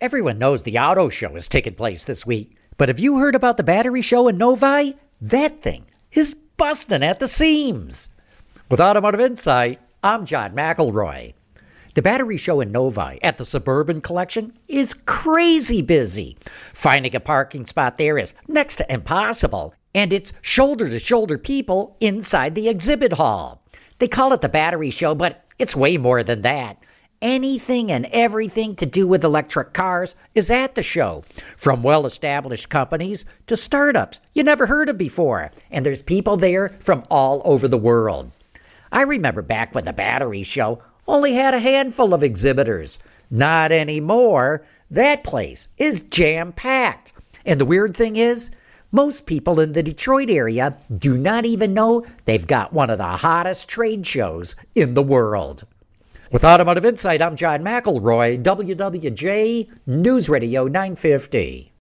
Everyone knows the auto show is taking place this week, but have you heard about the battery show in Novi? That thing is busting at the seams. With Automotive Insight, I'm John McElroy. The battery show in Novi at the Suburban Collection is crazy busy. Finding a parking spot there is next to impossible, and it's shoulder-to-shoulder people inside the exhibit hall. They call it the battery show, but it's way more than that. Anything and everything to do with electric cars is at the show, from well-established companies to startups you never heard of before, and there's people there from all over the world. I remember back when the battery show only had a handful of exhibitors. Not anymore. That place is jam-packed. And the weird thing is, most people in the Detroit area do not even know they've got one of the hottest trade shows in the world. With Automotive Insight, I'm John McElroy, WWJ News Radio 950.